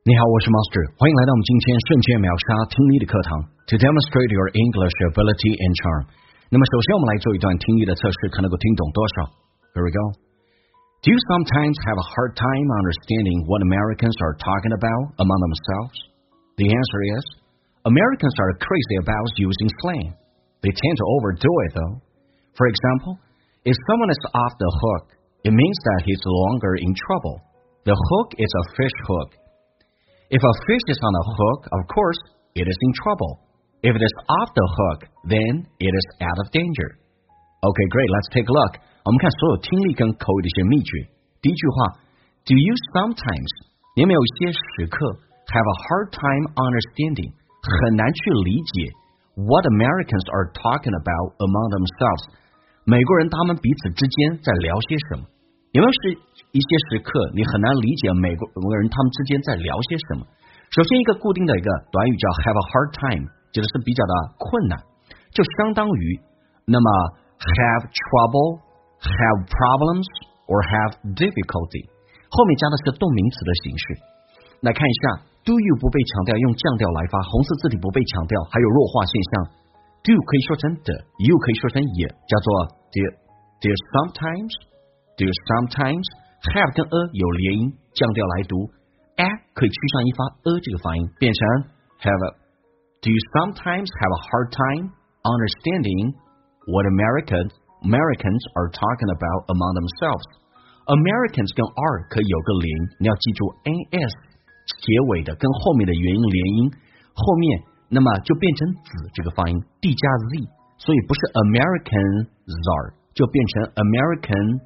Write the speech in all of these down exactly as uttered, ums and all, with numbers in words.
你好，我是 Master， 欢迎来到我们今天瞬间秒杀听力的课堂 To demonstrate your English ability and charm。 那么首先我们来做一段听力的测试，看能够听懂多少。 Here we go. Do you sometimes have a hard time understanding what Americans are talking about among themselves? The answer is, Americans are crazy about using slang. They tend to overdo it though. For example, if someone is off the hook, it means that he's no longer in trouble. The hook is a fish hook.If a fish is on a hook, of course, it is in trouble. If it is off the hook, then it is out of danger. Okay, great. Let's take a look. 我们看所有听力跟口语的一些秘诀。第一句话 Do you sometimes 你有没有一些时刻 have a hard time understanding 很难去理解 what Americans are talking about among themselves 美国人他们彼此之间在聊些什么？有没有是一些时刻你很难理解美国人他们之间在聊些什么？首先一个固定的一个短语叫 have a hard time 指的是比较的困难，就相当于那么 have trouble, have problems, or have difficulty 后面加的是动名词的形式。来看一下 do you 不被强调用降调来发，红色字体不被强调，还有弱化现象。 do 可以说成的， you 可以说成也，叫做 do, do you sometimes do you sometimes have 跟 a 有连音，降调来读 a 可以去上一发 a 这个发音，变成 have a. Do you sometimes have a hard time understanding what Americans Americans are talking about among themselves? Americans 跟 are 可以有个连音，你要记住 as 结尾的跟后面的元音连音，后面那么就变成子这个发音 d 加 z， 所以不是 Americans are 就变成 Americans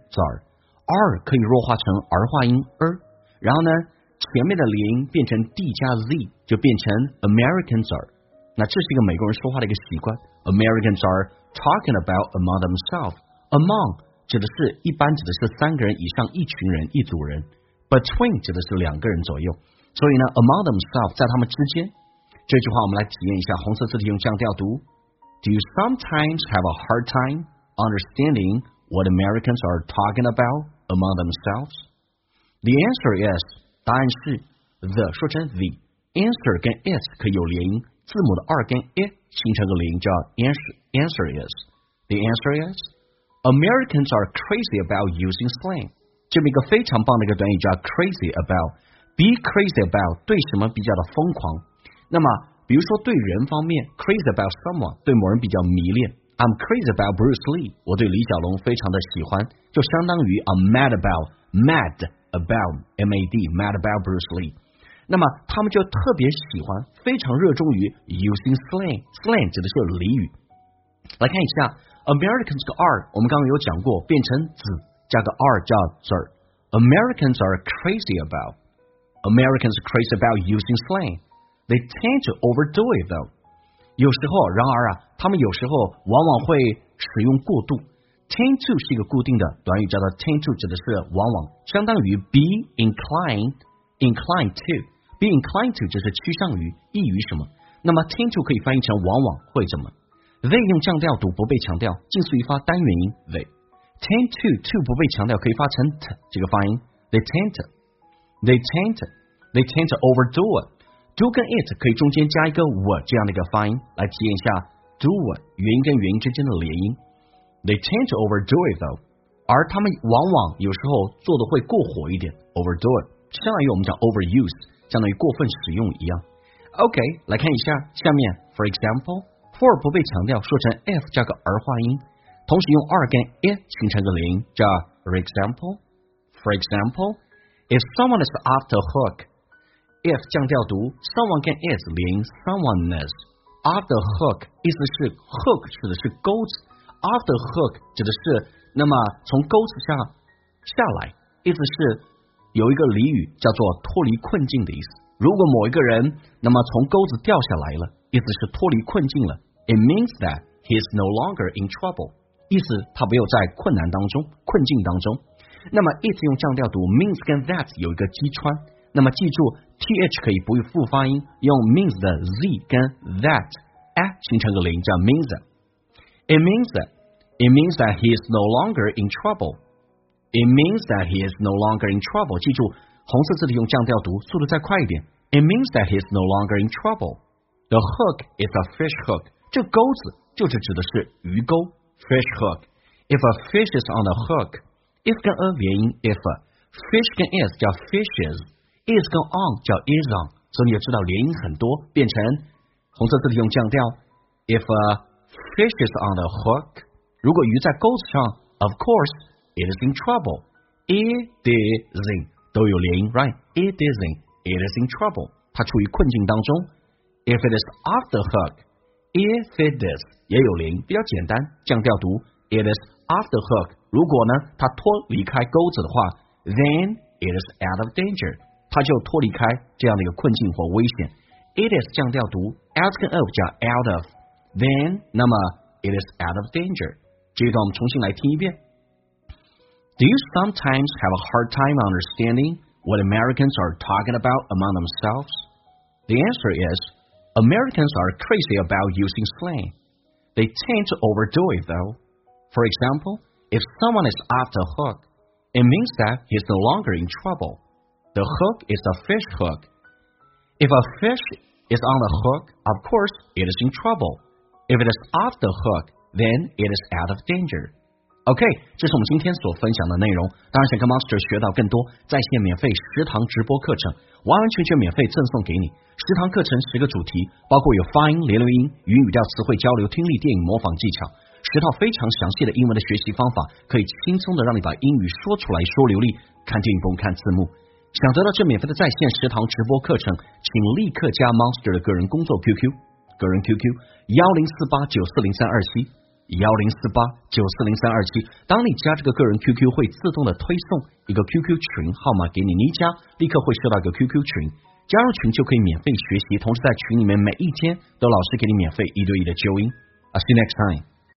are。R 可以弱化成儿化音 er， 然后呢前面的连音变成 D 加 Z 就变成 Americans are。 那这是一个美国人说话的一个习惯， Americans are talking about among themselves. Among 指的是一般指的是三个人以上一群人一组人， Between 指的是两个人左右，所以呢 among themselves 在他们之间。这句话我们来体验一下，红色字体用降调读 Do you sometimes have a hard time understanding what Americans are talking about among themselves? The answer is 答案是 the 说成 the answer 跟 is 可以有连音，字母的 r 跟 i 形成个连音叫 answer answer is the answer is Americans are crazy about using slang 这么一个非常棒的一个短语叫 crazy about be crazy about 对什么比较的疯狂，那么比如说对人方面 crazy about someone 对某人比较迷恋I'm crazy about Bruce Lee 我对李小龙非常的喜欢，就相当于 I'm mad about mad about M A D mad about Bruce Lee。 那么他们就特别喜欢非常热衷于 using slang slang 指的是俚语。来看一下 Americans 和 are 我们刚刚有讲过，变成子加个 are 叫字儿。 Americans are crazy about Americans are crazy about using slang. They tend to overdo it though。有时候然而啊他们有时候往往会使用过度。 tend to 是一个固定的短语，叫做 tend to 指的是往往，相当于 be inclined inclined to be inclined to 就是趋向于易于什么，那么 tend to 可以翻译成往往会怎么。 they 用降调读不被强调，近似于发单元音 they tend to to 不被强调可以发成 t 这个发音 they tend to they tend to they tend to overdo it。do 跟 it 可以中间加一个我这样的一个发音，来体验一下 do it 元音跟元音之间的连音。 They tend to overdo it though， 而他们往往有时候做的会过火一点 overdo it 相当于我们讲 overuse 相当于过分使用一样。 OK 来看一下下面 For example for 不被强调说成 f 加个儿化音，同时用 r 跟 it 形成个连音叫 For example For example If someone is off the hook if 降调读 someone 跟 is 连音 someone is off the hook 意思是 hook 指的是钩子， off the hook 指的是那么从钩子上下来，意思是有一个俚语叫做脱离困境的意思。如果某一个人那么从钩子掉下来了，意思是脱离困境了， it means that he is no longer in trouble 意思他没有在困难当中困境当中。那么 it 用降调读 means 跟 that 有一个击穿，那么记住 th 可以不用复发音，用 means 的 z 跟 that a 形成个连音叫 means that it means that it means that he is no longer in trouble it means that he is no longer in trouble 记住红色字体用降调读，速度再快一点 It means that he's no longer in trouble. The hook is a fish hook. 这钩子就是指的是鱼钩 fish hook. If a fish is on the hook, if 跟 a 连音 if fish 跟 is 叫 fishes, is 跟 on 叫 is on. 所以你也知道连音很多，变成红色字体用降调。If a fish is on the hook, 如果鱼在钩子上 of course, it is in trouble. It is in 都有连音 right? It is in, it is in trouble. 它处于困境当中。If it is off the hook, if it is 也有连音，比较简单，降调读。It is off the hook. 如果呢，它脱离开钩子的话 then it is out of danger. 它就脱离开这样的一个困境或危险。It is 降调读 out 跟 of 叫 out of then 那么 it is out of danger。 这一段我们重新来听一遍。 Do you sometimes have a hard time understanding what Americans are talking about among themselves? The answer is Americans are crazy about using slang. They tend to overdo it though. For example, if someone is off the hook, it means that he is no longer in trouble. The hook is a fish hook. If a fish is on the hook, of course, it is in trouble. If it is off the hook, then it is out of danger. OK, 这是我们今天所分享的内容。当然想跟 Monster 学到更多，在线免费十堂直播课程，完完全全免费赠送给你。十堂课程十个主题，包括有发音、连留音、语语调、词汇交流、听力、电影模仿技巧，十套非常详细的英文的学习方法，可以轻松的让你把英语说出来，说流利。看电影不用看字幕。想得到这免费的在线十堂直播课程，请立刻加 Monster 的个人工作 Q Q， 个人 Q Q 幺零四八九四零三二七。幺零四八九四零三二七，当你加这个个人 Q Q 会自动的推送一个 Q Q 群号码给你，你一加立刻会收到一个 Q Q 群，加入群就可以免费学习，同时在群里面每一天都有老师给你免费一对一的纠音。I'll see you next time.